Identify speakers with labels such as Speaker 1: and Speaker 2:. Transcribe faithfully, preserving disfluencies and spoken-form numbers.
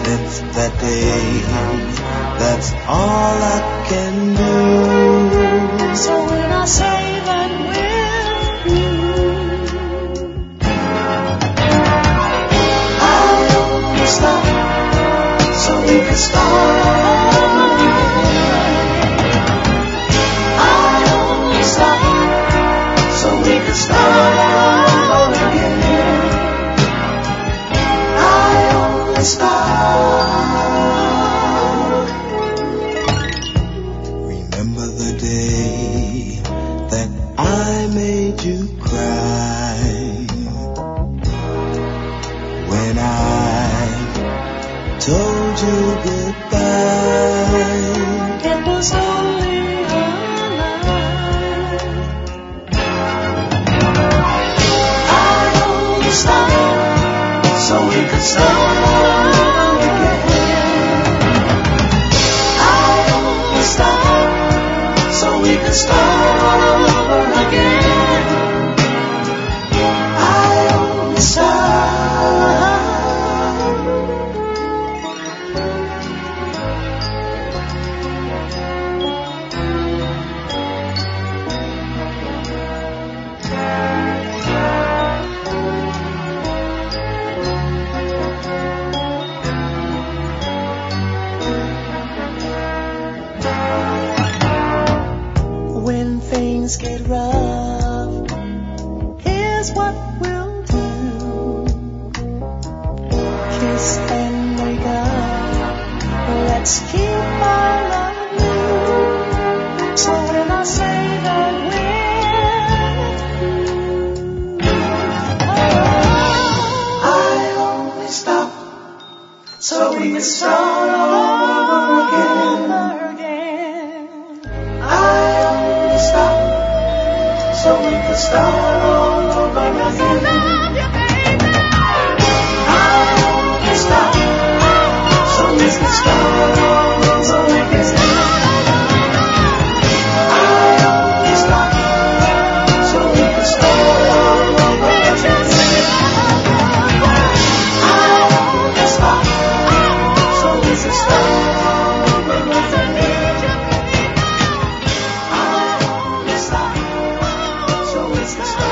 Speaker 1: It's that day, that's all I can do. So when I say that we're through, I only stop so we can start all again. I only stop so we can start all again. I only stop. Told you goodbye. It was only a lie. I only stopped so we could start all again. I only stopped so we could start all over again. I only stopped. Get rough, here's what we'll do. Kiss and wake up, let's keep our love new. So when I say that we're through, oh, I only stop so we can start all over again. I only stop so we can start all over again. I only stop so we can start all over again. I only stop so we can start all over again. I only stop so we can start all over again. I only stop so we can start.